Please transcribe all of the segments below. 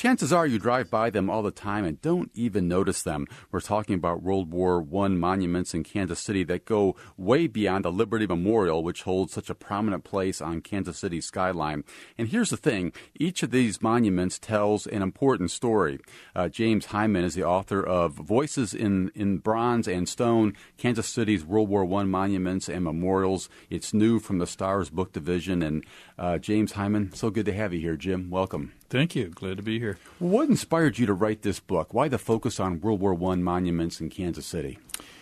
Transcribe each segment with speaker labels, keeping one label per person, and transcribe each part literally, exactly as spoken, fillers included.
Speaker 1: chances are you drive by them all the time and don't even notice them. We're talking about World War One monuments in Kansas City that go way beyond the Liberty Memorial, which holds such a prominent place on Kansas City's skyline. And here's the thing. Each of these monuments tells an important story. Uh, James Hyman is the author of Voices in, in Bronze and Stone, Kansas City's World War One Monuments and Memorials. It's new from the Stars Book Division. And uh, James Hyman, so good to have you here, Jim. Welcome.
Speaker 2: Thank you. Glad to be here.
Speaker 1: What inspired you to write this book? Why the focus on World War One monuments in Kansas City?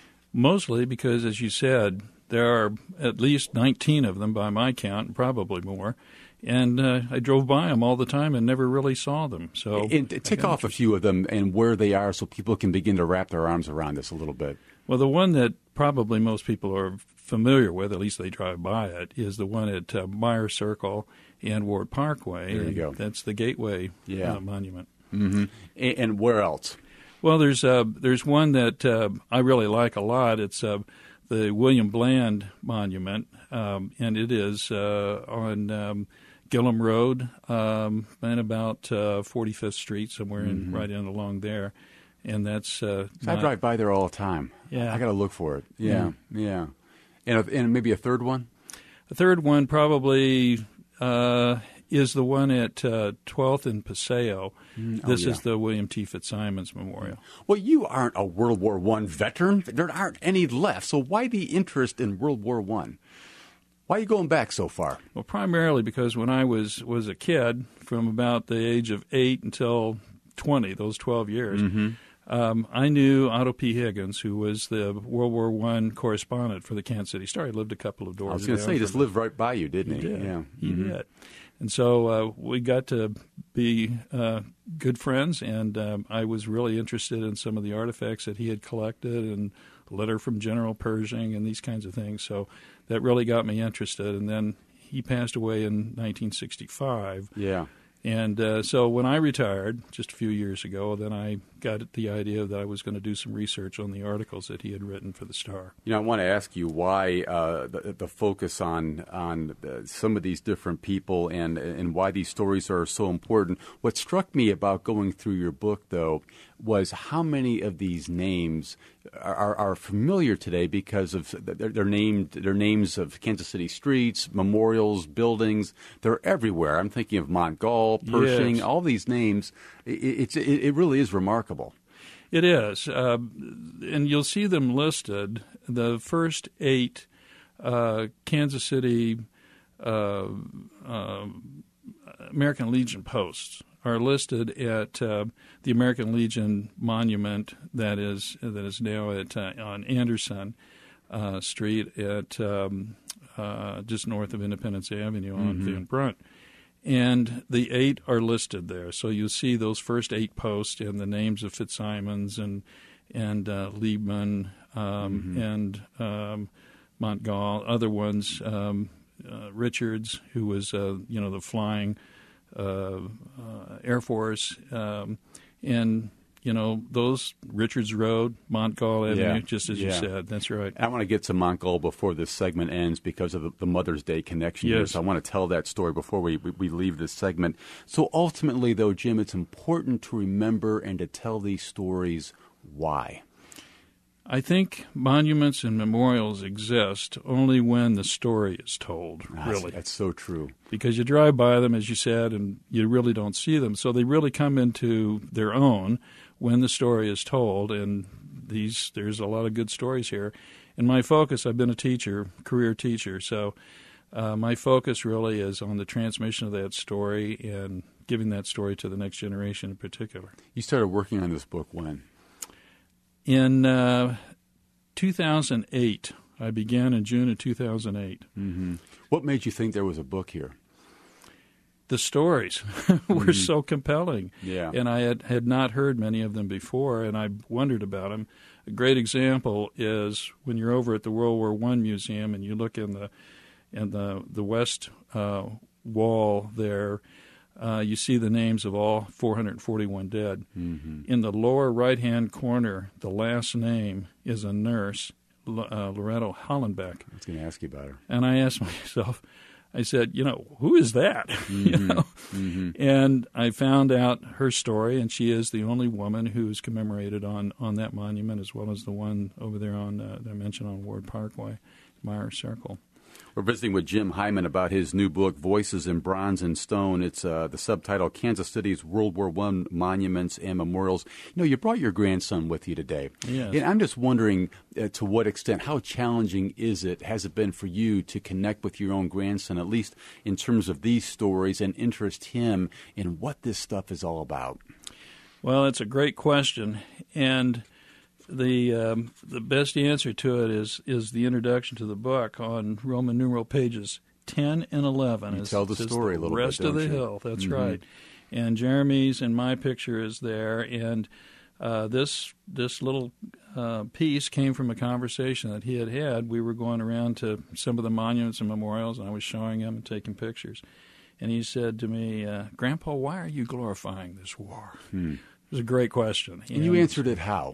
Speaker 2: Mostly because, as you said, there are at least nineteen of them by my count, probably more. And uh, I drove by them all the time and never really saw them. So
Speaker 1: and tick off a few of them and where they are so people can begin to wrap their arms around this a little bit.
Speaker 2: Well, the one that probably most people are familiar with, at least they drive by it, is the one at uh, Meyer Circle and Ward Parkway.
Speaker 1: There you go.
Speaker 2: That's the Gateway
Speaker 1: yeah.
Speaker 2: uh, Monument.
Speaker 1: Mm-hmm. And, and where else?
Speaker 2: Well, there's uh, there's one that uh, I really like a lot. It's uh, the William Bland Monument, um, and it is uh, on um, Gillum Road um, and about uh, forty-fifth Street, somewhere in
Speaker 1: mm-hmm.
Speaker 2: right in along there. And that's uh,
Speaker 1: so I drive by there all the time.
Speaker 2: Yeah,
Speaker 1: I got to look for it. Yeah, yeah. yeah. And, a, and maybe a third one?
Speaker 2: A third one probably uh, is the one at uh, twelfth and Paseo.
Speaker 1: Mm, oh,
Speaker 2: this
Speaker 1: yeah.
Speaker 2: is the William T. Fitzsimons Memorial.
Speaker 1: Well, you aren't a World War One veteran. There aren't any left. So why the interest in World War One? Why are you going back so far?
Speaker 2: Well, primarily because when I was, was a kid, from about the age of eight until twenty, those twelve years,
Speaker 1: mm-hmm.
Speaker 2: Um, I knew Otto P. Higgins, who was the World War One correspondent for the Kansas City Star. He lived a couple of doors.
Speaker 1: I was going to say, he just lived right by you, didn't he?
Speaker 2: He did.
Speaker 1: Yeah,
Speaker 2: he
Speaker 1: mm-hmm.
Speaker 2: did. And so uh, we got to be uh, good friends, and um, I was really interested in some of the artifacts that he had collected, and a letter from General Pershing, and these kinds of things. So that really got me interested. And then he passed away in nineteen sixty-five.
Speaker 1: Yeah.
Speaker 2: And uh, so when I retired just a few years ago, then I got the idea that I was going to do some research on the articles that he had written for the Star.
Speaker 1: You know, I want to ask you why uh, the, the focus on on uh, some of these different people and and why these stories are so important. What struck me about going through your book, though, was how many of these names are, are familiar today because of they're, they're named they're names of Kansas City streets, memorials, buildings. They're everywhere. I'm thinking of Montgall, Pershing,
Speaker 2: yes.
Speaker 1: all these names. It, it's it, it really is remarkable.
Speaker 2: It is, uh, and you'll see them listed. The first eight uh, Kansas City uh, uh, American Legion posts are listed at uh, the American Legion Monument that is that is now at uh, on Anderson uh, Street at um, uh, just north of Independence Avenue on
Speaker 1: mm-hmm.
Speaker 2: Van Brunt. And the eight are listed there. So you see those first eight posts and the names of Fitzsimons and and uh, Liebman um,
Speaker 1: mm-hmm.
Speaker 2: and um, Montgall, other ones, um, uh, Richards, who was, uh, you know, the flying uh, uh, Air Force, um, and you know, those Richards Road, Montgall Avenue,
Speaker 1: yeah.
Speaker 2: just as
Speaker 1: yeah.
Speaker 2: you said. That's right.
Speaker 1: I want to get to Montgall before this segment ends because of the, the Mother's Day connection here.
Speaker 2: Yes.
Speaker 1: So I want to tell that story before we, we, we leave this segment. So ultimately, though, Jim, it's important to remember and to tell these stories. Why?
Speaker 2: I think monuments and memorials exist only when the story is told,
Speaker 1: That's,
Speaker 2: really.
Speaker 1: That's so true.
Speaker 2: Because you drive by them, as you said, and you really don't see them. So they really come into their own when the story is told, and these there's a lot of good stories here. And my focus, I've been a teacher, career teacher, so uh, my focus really is on the transmission of that story and giving that story to the next generation in particular.
Speaker 1: You started working on this book when?
Speaker 2: In uh, two thousand eight. I began in June of two thousand eight.
Speaker 1: Mm-hmm. What made you think there was a book here?
Speaker 2: The stories were
Speaker 1: mm-hmm.
Speaker 2: so compelling.
Speaker 1: Yeah.
Speaker 2: And I had, had not heard many of them before, and I wondered about them. A great example is when you're over at the World War One Museum and you look in the in the, the west uh, wall there, uh, you see the names of all four hundred forty-one dead.
Speaker 1: Mm-hmm.
Speaker 2: In the lower right-hand corner, the last name is a nurse, uh, Loretto Hollenbeck.
Speaker 1: I was going to ask you about her.
Speaker 2: And I asked myself, I said, you know, who is that?
Speaker 1: Mm-hmm.
Speaker 2: you know,
Speaker 1: mm-hmm.
Speaker 2: and I found out her story, and she is the only woman who is commemorated on, on that monument, as well as the one over there on uh, that I mentioned on Ward Parkway, Meyer Circle.
Speaker 1: We're visiting with Jim Hyman about his new book, Voices in Bronze and Stone. It's uh, the subtitle, Kansas City's World War One Monuments and Memorials. You know, you brought your grandson with you today.
Speaker 2: Yes.
Speaker 1: And I'm just wondering uh, to what extent, how challenging is it, has it been for you to connect with your own grandson, at least in terms of these stories, and interest him in what this stuff is all about?
Speaker 2: Well, it's a great question. And The um, the best answer to it is is the introduction to the book on Roman numeral pages ten and eleven.
Speaker 1: You
Speaker 2: is,
Speaker 1: tell the
Speaker 2: is
Speaker 1: story
Speaker 2: the
Speaker 1: a little
Speaker 2: rest
Speaker 1: bit,
Speaker 2: of the
Speaker 1: don't you?
Speaker 2: hill. That's
Speaker 1: Mm-hmm.
Speaker 2: right. And Jeremy's and my picture is there. And uh, this this little uh, piece came from a conversation that he had had. We were going around to some of the monuments and memorials, and I was showing him and taking pictures. And he said to me, uh, "Grandpa, why are you glorifying this war?"
Speaker 1: Hmm.
Speaker 2: It was a great question.
Speaker 1: And you answered it how?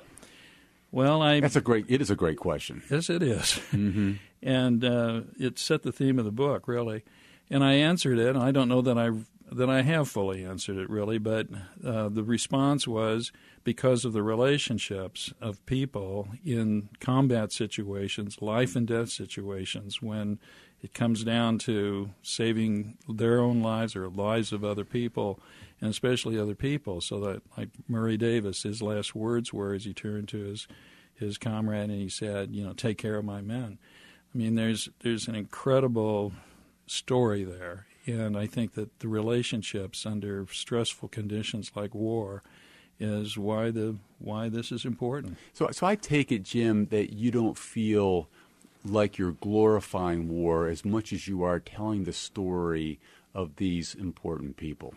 Speaker 2: Well, I
Speaker 1: That's a great. It is a great question.
Speaker 2: Yes, it is.
Speaker 1: Mm-hmm.
Speaker 2: And uh, it set the theme of the book, really. And I answered it, and I don't know that I that I have fully answered it, really, but uh, the response was because of the relationships of people in combat situations, life and death situations, when it comes down to saving their own lives or lives of other people, and especially other people, so that, like Murray Davis, his last words were as he turned to his his comrade and he said, you know, take care of my men. I mean, there's there's an incredible story there, and I think that the relationships under stressful conditions like war is why the why this is important.
Speaker 1: So, so I take it, Jim, that you don't feel like you're glorifying war as much as you are telling the story of these important people.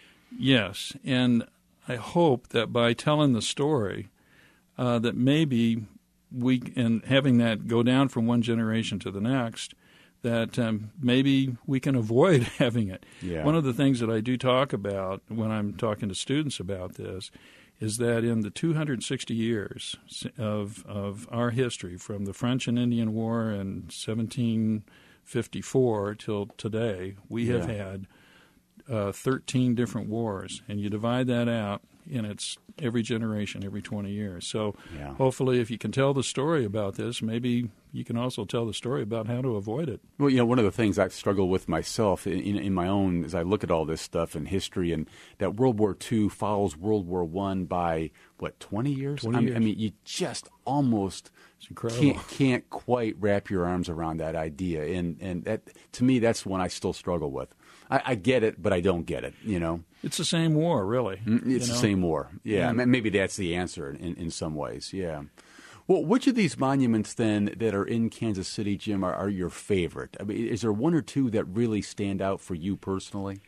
Speaker 2: Yes, and I hope that by telling the story, uh, that maybe we, and having that go down from one generation to the next, that um, maybe we can avoid having it.
Speaker 1: Yeah.
Speaker 2: One of the things that I do talk about when I'm talking to students about this is that in the two hundred sixty years of of our history, from the French and Indian War in seventeen fifty-four till today, we have
Speaker 1: Yeah.
Speaker 2: had uh, thirteen different wars, and you divide that out, and it's every generation, every twenty years. So
Speaker 1: Yeah.
Speaker 2: hopefully if you can tell the story about this, maybe you can also tell the story about how to avoid it.
Speaker 1: Well, you know, one of the things I've struggled with myself in, in, in my own, as I look at all this stuff in history, and that World War Two follows World War One by, what, twenty years?
Speaker 2: twenty
Speaker 1: I mean,
Speaker 2: years.
Speaker 1: I mean, you just almost
Speaker 2: It's incredible.
Speaker 1: can't can't quite wrap your arms around that idea, and and that, to me, that's one I still struggle with. I, I get it, but I don't get it. You know,
Speaker 2: It's the same war, really.
Speaker 1: it's
Speaker 2: you
Speaker 1: the
Speaker 2: know?
Speaker 1: same war. Yeah,
Speaker 2: Yeah.
Speaker 1: m- maybe that's the answer in, in some ways. Yeah. Well, which of these monuments then that are in Kansas City, Jim, are, are your favorite? I mean, is there one or two that really stand out for you personally?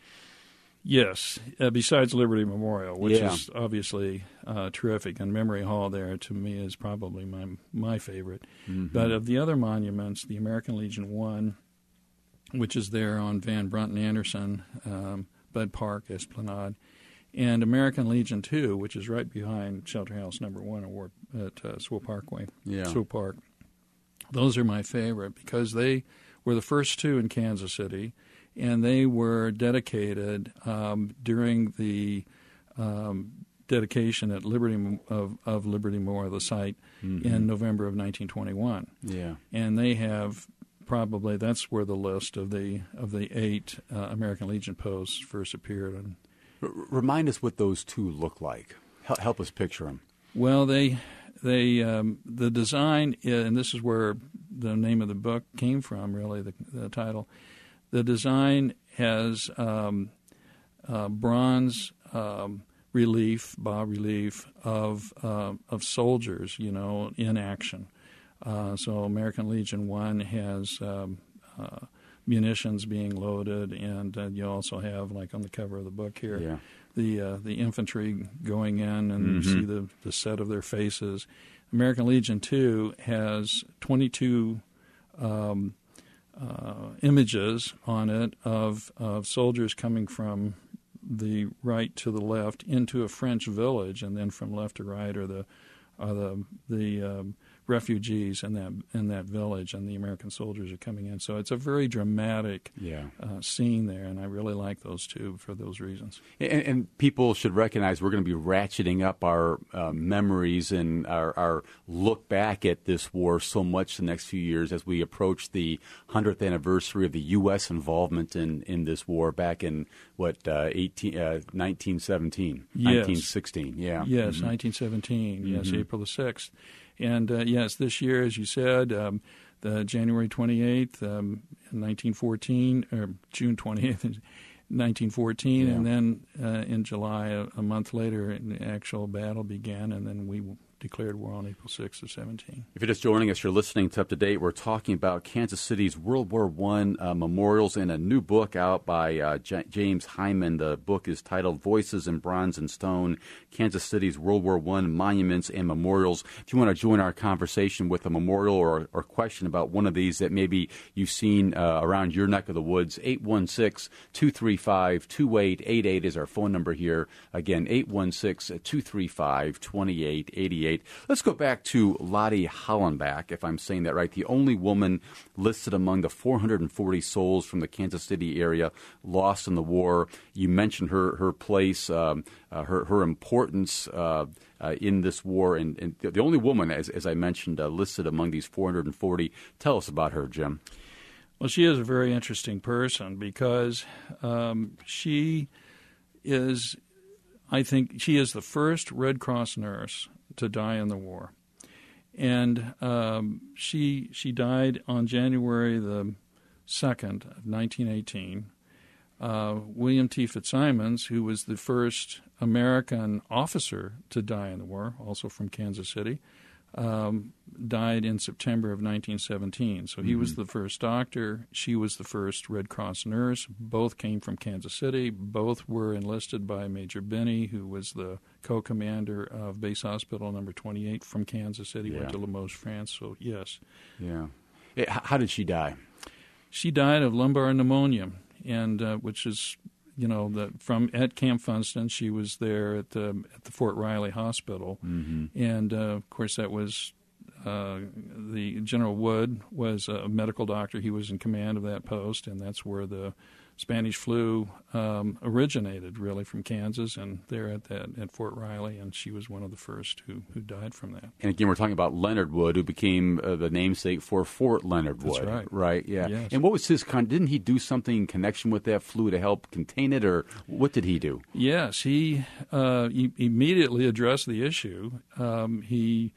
Speaker 2: Yes, uh, besides Liberty Memorial, which
Speaker 1: Yeah.
Speaker 2: is obviously uh, terrific, and Memory Hall there to me is probably my my favorite.
Speaker 1: Mm-hmm.
Speaker 2: But of the other monuments, the American Legion One, which is there on Van Brunt and Anderson, um, Bud Park, Esplanade, and American Legion Two, which is right behind Shelter House Number One at, Ward, at uh, Swope Parkway,
Speaker 1: Yeah.
Speaker 2: Swope Park. Those are my favorite because they were the first two in Kansas City, and they were dedicated um, during the um, dedication at Liberty of, of Liberty Memorial, the site,
Speaker 1: Mm-hmm.
Speaker 2: in November of nineteen twenty-one.
Speaker 1: Yeah.
Speaker 2: And they have probably, that's where the list of the of the eight uh, American Legion posts first appeared on.
Speaker 1: R- remind us what those two look like. Hel- help us picture them.
Speaker 2: Well, they they um, the design, and this is where the name of the book came from, really, the, the title. The design has um, uh, bronze um, relief, bas relief of uh, of soldiers, you know, in action. Uh, so American Legion One has um, uh, munitions being loaded, and uh, you also have, like on the cover of the book here,
Speaker 1: Yeah.
Speaker 2: the uh, the infantry going in, and you
Speaker 1: Mhm.
Speaker 2: see the, the set of their faces. American Legion Two has twenty-two um, uh, images on it of of soldiers coming from the right to the left into a French village, and then from left to right are the are the the um, refugees in that in that village, and the American soldiers are coming in. So it's a very dramatic
Speaker 1: yeah.
Speaker 2: uh, scene there, and I really like those two for those reasons.
Speaker 1: And, and people should recognize we're going to be ratcheting up our uh, memories and our, our look back at this war so much the next few years as we approach the hundredth anniversary of the U S involvement in, in this war back in, what, uh, eighteen, uh, nineteen seventeen,
Speaker 2: yes.
Speaker 1: nineteen sixteen, yeah.
Speaker 2: Yes,
Speaker 1: mm-hmm.
Speaker 2: nineteen seventeen, yes,
Speaker 1: Mm-hmm.
Speaker 2: April the sixth. And, uh, yes, this year, as you said, um, the January twenty-eighth, um, nineteen fourteen, or June twenty-eighth, nineteen fourteen,
Speaker 1: yeah.
Speaker 2: and then uh, in July, a, a month later, an actual battle began, and then we declared war on April sixth of seventeen.
Speaker 1: If you're just joining us, you're listening to Up to Date. We're talking about Kansas City's World War One uh, memorials and a new book out by uh, J- James Hyman. The book is titled Voices in Bronze and Stone, Kansas City's World War One Monuments and Memorials. If you want to join our conversation with a memorial or, or question about one of these that maybe you've seen uh, around your neck of the woods, eight one six, two three five, two eight eight eight is our phone number here. Again, eight one six, two three five, two eight eight eight. Let's go back to Lottie Hollenbach, if I'm saying that right, the only woman listed among the four hundred forty souls from the Kansas City area lost in the war. You mentioned her her place, um, uh, her her importance uh, uh, in this war, and, and the only woman, as, as I mentioned, uh, listed among these four hundred forty. Tell us about her, Jim.
Speaker 2: Well, she is a very interesting person because um, she is, I think, she is the first Red Cross nurse to die in the war. And um, she she died on January the second of nineteen eighteen. Uh, William T. Fitzsimons, who was the first American officer to die in the war, also from Kansas City, um, died in September of nineteen seventeen. So he mm-hmm. was the first doctor. She was the first Red Cross nurse. Both came from Kansas City. Both were enlisted by Major Binney, who was the co-commander of Base Hospital number twenty-eight from Kansas City,
Speaker 1: yeah.
Speaker 2: went to Limoges, France. So, yes.
Speaker 1: Yeah. How did she die?
Speaker 2: She died of lumbar pneumonia, and uh, which is... You know, the, from at Camp Funston, she was there at the at the Fort Riley Hospital,
Speaker 1: mm-hmm.
Speaker 2: and uh, of course that was uh, the General Wood was a medical doctor. He was in command of that post, and that's where the Spanish flu um, originated, really, from Kansas, and there at that at Fort Riley, and she was one of the first who, who died from that.
Speaker 1: And again, we're talking about Leonard Wood, who became uh, the namesake for Fort Leonard Wood.
Speaker 2: That's right.
Speaker 1: Right, yeah.
Speaker 2: Yes.
Speaker 1: And what was his con- didn't he do something in connection with that flu to help contain it, or what did he do?
Speaker 2: Yes, he, uh, he immediately addressed the issue. Um, he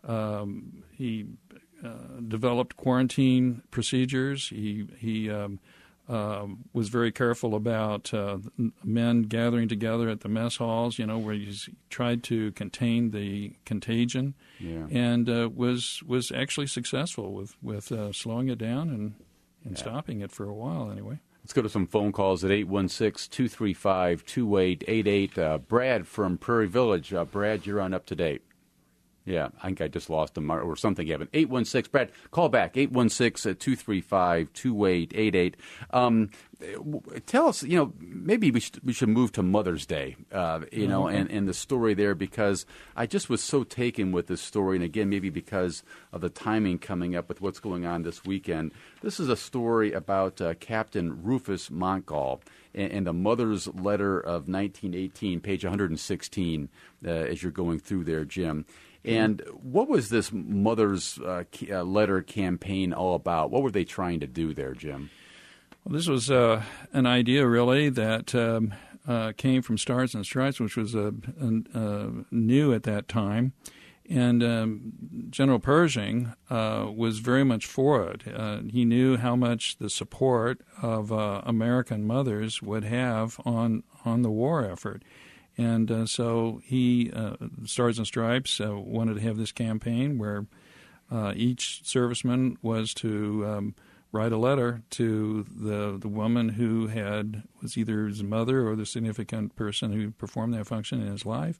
Speaker 2: um, he uh, developed quarantine procedures. He he um, Um, was very careful about uh, men gathering together at the mess halls, you know, where he tried to contain the contagion,
Speaker 1: yeah.
Speaker 2: and uh, was was actually successful with with uh, slowing it down and, and
Speaker 1: yeah.
Speaker 2: stopping it for a while, anyway.
Speaker 1: Let's go to some phone calls at eight one six, two three five, two eight eight eight. Uh, Brad from Prairie Village. Uh, Brad, you're on Up to Date. Yeah, I think I just lost him or something happened. eight one six, Brad, call back, eight one six, two three five, two eight eight eight. Um, tell us, you know, maybe we should, we should move to Mother's Day, uh, you know,
Speaker 2: mm-hmm.
Speaker 1: and, and the story there, because I just was so taken with this story, and again, maybe because of the timing coming up with what's going on this weekend. This is a story about uh, Captain Rufus Montgall and, and the Mother's Letter of nineteen eighteen, page one hundred sixteen, uh, as you're going through there, Jim. And what was this Mother's uh, uh, Letter campaign all about? What were they trying to do there, Jim?
Speaker 2: Well, this was uh, an idea, really, that um, uh, came from Stars and Stripes, which was uh, uh, new at that time. And um, General Pershing uh, was very much for it. Uh, he knew how much the support of uh, American mothers would have on, on the war effort. And uh, so he, uh, Stars and Stripes, uh, wanted to have this campaign where uh, each serviceman was to um, write a letter to the the woman who had was either his mother or the significant person who performed that function in his life,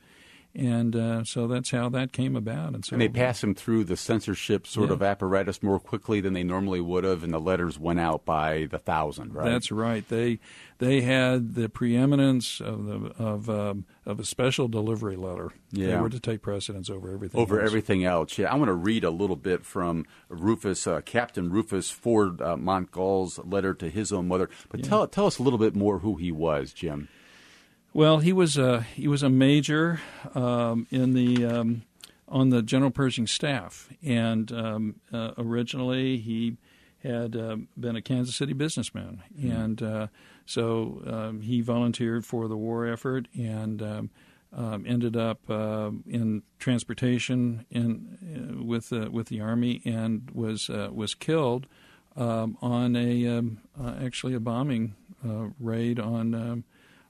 Speaker 2: And uh, so that's how that came about. And so
Speaker 1: And they passed him through the censorship sort
Speaker 2: Yeah.
Speaker 1: of apparatus more quickly than they normally would have, and the letters went out by the thousand, right?
Speaker 2: That's right. They they had the preeminence of the of um, of a special delivery letter. They
Speaker 1: Yeah.
Speaker 2: were to take precedence over everything.
Speaker 1: Over
Speaker 2: else.
Speaker 1: everything else. Yeah, I want to read a little bit from Rufus, uh, Captain Rufus Ford uh, Montgall's letter to his own mother. But tell tell us a little bit more who he was, Jim.
Speaker 2: Well, he was a he was a major um, in the um, on the General Pershing staff, and um, uh, originally he had uh, been a Kansas City businessman, mm-hmm. and uh, so um, he volunteered for the war effort and um, um, ended up uh, in transportation in uh, with uh, with the Army and was uh, was killed um, on a um, uh, actually a bombing uh, raid on. Um,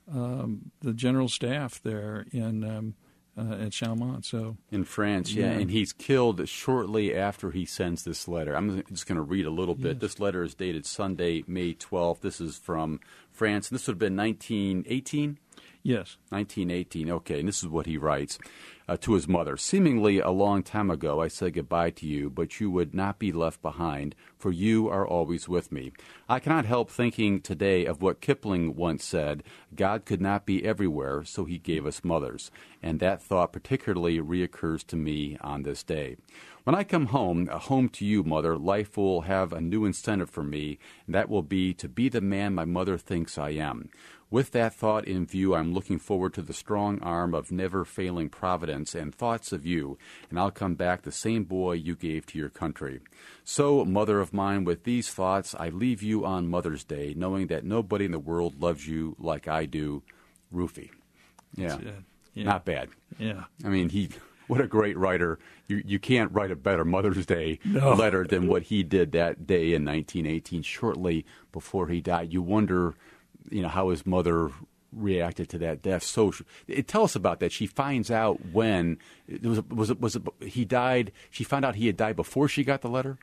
Speaker 2: Um, the general staff there in um, uh, at Chaumont. So
Speaker 1: in France, yeah. yeah, and he's killed shortly after he sends this letter. I'm just going to read a little bit. Yes. This letter is dated Sunday, May twelfth. This is from France. This would have been nineteen eighteen?
Speaker 2: Yes.
Speaker 1: nineteen eighteen, okay, and this is what he writes uh, to his mother. Seemingly a long time ago I said goodbye to you, but you would not be left behind, for you are always with me. I cannot help thinking today of what Kipling once said, God could not be everywhere, so he gave us mothers. And that thought particularly reoccurs to me on this day. When I come home, home to you, Mother, life will have a new incentive for me, and that will be to be the man my mother thinks I am. With that thought in view, I'm looking forward to the strong arm of never-failing Providence and thoughts of you, and I'll come back the same boy you gave to your country. So, mother of mine, with these thoughts, I leave you on Mother's Day, knowing that nobody in the world loves you like I do, Rufy. Yeah,
Speaker 2: yeah.
Speaker 1: Not bad.
Speaker 2: Yeah.
Speaker 1: I mean, he... What a great writer. You you can't write a better Mother's Day
Speaker 2: no.
Speaker 1: letter than what he did that day in nineteen eighteen, shortly before he died. You wonder, you know, how his mother reacted to that death. So it, tell us about that. She finds out when it was was it was it he died. She found out he had died before she got the letter.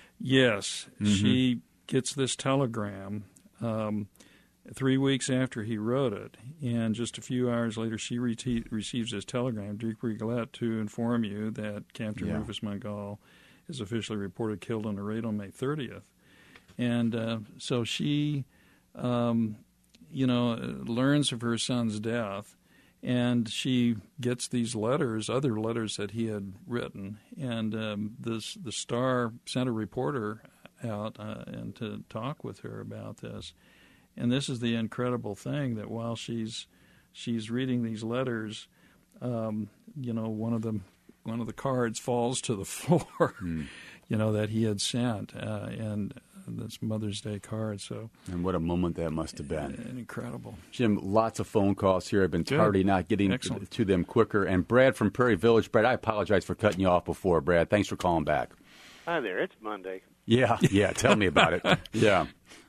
Speaker 2: Yes,
Speaker 1: mm-hmm.
Speaker 2: She gets this telegram um, three weeks after he wrote it, and just a few hours later, she re- receives this telegram, Duke Rigolette, to inform you that Captain
Speaker 1: yeah.
Speaker 2: Rufus Montgall is officially reported killed in a raid on May thirtieth. And uh, so she, um, you know, learns of her son's death, and she gets these letters, other letters that he had written, and um, this the Star sent a reporter out uh, and to talk with her about this. And this is the incredible thing, that while she's she's reading these letters, um, you know, one of them one of the cards falls to the floor,
Speaker 1: mm.
Speaker 2: you know, that he had sent, uh, and this Mother's Day card. So,
Speaker 1: and what a moment that must have been!
Speaker 2: Uh, incredible,
Speaker 1: Jim. Lots of phone calls here. I've been
Speaker 2: Good.
Speaker 1: tardy not getting
Speaker 2: Excellent.
Speaker 1: to them quicker. And Brad from Prairie Village. Brad, I apologize for cutting you off before. Brad, thanks for calling back.
Speaker 3: Hi there. It's Monday.
Speaker 1: Yeah, yeah. Tell me about it. Yeah.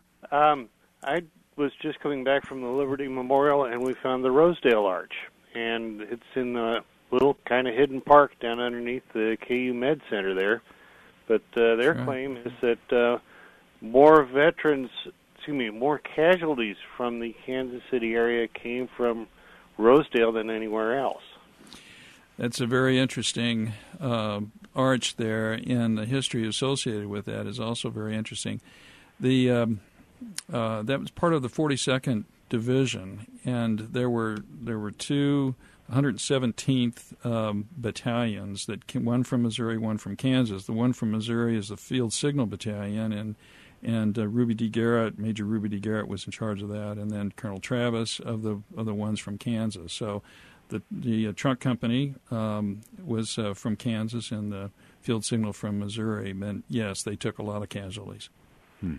Speaker 3: Um, I was just coming back from the Liberty Memorial, and we found the Rosedale Arch, and it's in a little kind of hidden park down underneath the K U Med Center there. But uh, their
Speaker 2: Sure.
Speaker 3: claim is that uh, more veterans, excuse me, more casualties from the Kansas City area came from Rosedale than anywhere else.
Speaker 2: That's a very interesting uh, arch there, and the history associated with that is also very interesting. The um, uh, that was part of the forty-second Division, and there were there were two one hundred seventeenth um, battalions that came, one from Missouri, one from Kansas. The one from Missouri is the Field Signal Battalion, and and uh, Ruby D. Garrett, Major Ruby D. Garrett, was in charge of that, and then Colonel Travis of the of the ones from Kansas. So the the uh, truck company um, was uh, from Kansas, and the Field Signal from Missouri. And yes, they took a lot of casualties.
Speaker 1: Hmm.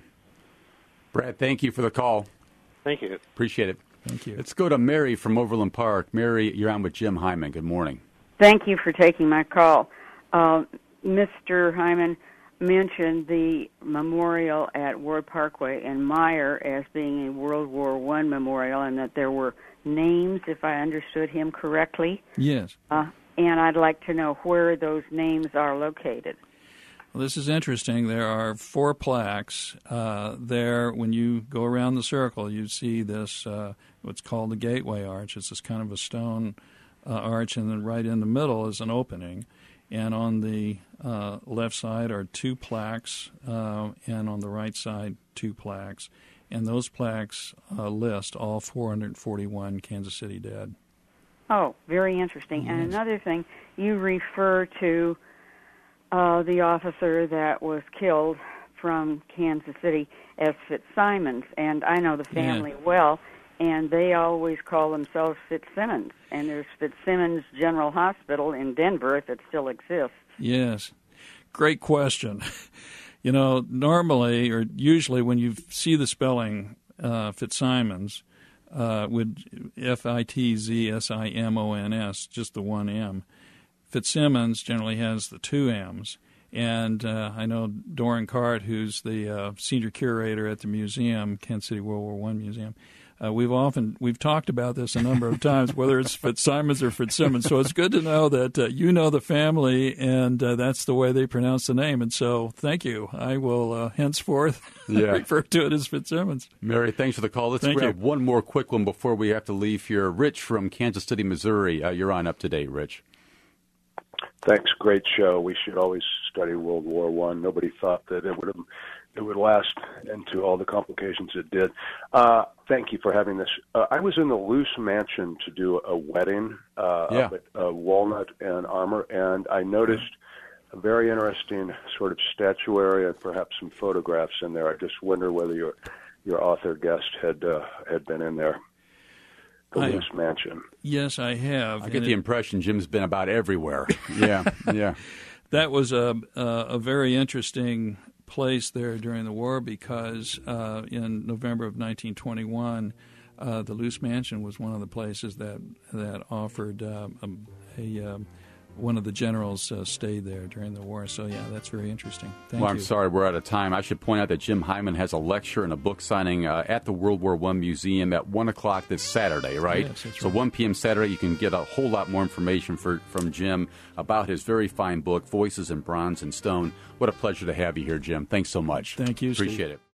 Speaker 1: Brad, thank you for the call.
Speaker 3: Thank you.
Speaker 1: Appreciate it.
Speaker 2: Thank you.
Speaker 1: Let's go to Mary from Overland Park. Mary, you're on with Jim Hyman. Good morning.
Speaker 4: Thank you for taking my call. Uh, Mister Hyman mentioned the memorial at Ward Parkway and Meyer as being a World War One memorial, and that there were names, if I understood him correctly.
Speaker 2: Yes.
Speaker 4: Uh, and I'd like to know where those names are located.
Speaker 2: Well, this is interesting. There are four plaques uh, there. When you go around the circle, you see this, uh, what's called the Gateway Arch. It's this kind of a stone uh, arch, and then right in the middle is an opening. And on the uh, left side are two plaques, uh, and on the right side, two plaques. And those plaques uh, list all four hundred forty-one Kansas City dead.
Speaker 4: Oh, very interesting.
Speaker 2: Yes.
Speaker 4: And another thing, you refer to uh, the officer that was killed from Kansas City as Fitzsimons, and I know the family
Speaker 2: Yeah.
Speaker 4: well, and they always call themselves Fitzsimmons. And there's Fitzsimmons General Hospital in Denver, if it still exists.
Speaker 2: Yes. Great question. You know, normally or usually when you see the spelling uh, Fitzsimons, uh, with F I T Z S I M O N S, just the one M, Fitzsimmons generally has the two M's. And uh, I know Doran Cart, who's the uh, senior curator at the museum, Kansas City World War One Museum, Uh, we've often we've talked about this a number of times, whether it's Fitzsimons or Fitzsimmons. So it's good to know that uh, you know the family, and uh, that's the way they pronounce the name. And so, thank you. I will uh, henceforth
Speaker 1: Yeah.
Speaker 2: refer to it as Fitzsimmons.
Speaker 1: Mary, thanks for the call. Let's
Speaker 2: Thank
Speaker 1: grab
Speaker 2: you.
Speaker 1: one more quick one before we have to leave here. Rich from Kansas City, Missouri. Uh, you're on up to date, Rich.
Speaker 5: Thanks. Great show. We should always study World War One. Nobody thought that it would have, it would last into all the complications it did. Uh, thank you for having this. Uh, I was in the Luce Mansion to do a wedding uh,
Speaker 1: Yeah.
Speaker 5: up at uh, Walnut and Armour, and I noticed a very interesting sort of statuary and perhaps some photographs in there. I just wonder whether your your author guest had uh, had been in there. The
Speaker 2: I-
Speaker 5: Luce Mansion.
Speaker 2: Yes, I have.
Speaker 1: I get
Speaker 2: And
Speaker 1: the
Speaker 2: it-
Speaker 1: impression Jim's been about everywhere. Yeah, yeah.
Speaker 2: that was a, a a very interesting place there during the war because uh, in November of nineteen twenty-one, uh, the Luce Mansion was one of the places that that offered um, a, a um, one of the generals uh, stayed there during the war. So yeah, that's very interesting. Thank
Speaker 1: Well,
Speaker 2: you.
Speaker 1: I'm sorry we're out of time. I should point out that Jim Hyman has a lecture and a book signing uh, at the World War One Museum at one o'clock this Saturday, right?
Speaker 2: Yes, that's
Speaker 1: so
Speaker 2: right.
Speaker 1: one p.m. Saturday, you can get a whole lot more information for, from Jim about his very fine book, Voices in Bronze and Stone. What a pleasure to have you here, Jim. Thanks so much.
Speaker 2: Thank you, Steve.
Speaker 1: Appreciate it.